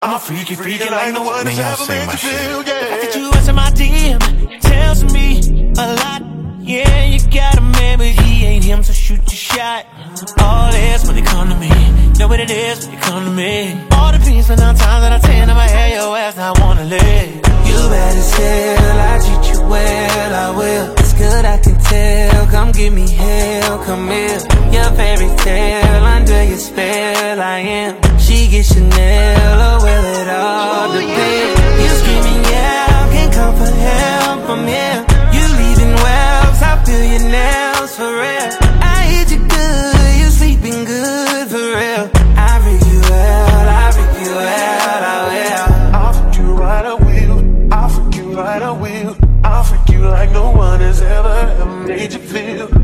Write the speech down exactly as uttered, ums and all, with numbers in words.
I'm a freaky, freaky like no one has ever made me feel, yeah. The fact that you answer my D M tells me a lot. Yeah, you got a man, but he ain't him, so shoot your shot. All this when it come to me, know what it is when you come to me. All the beans, but nine times out of ten, I'ma have your ass, I wanna live. You better tell, I treat you well, I will. It's good, I can tell, come give me hell, come here. Your fairy tale, under your spell, I am. She gets Chanel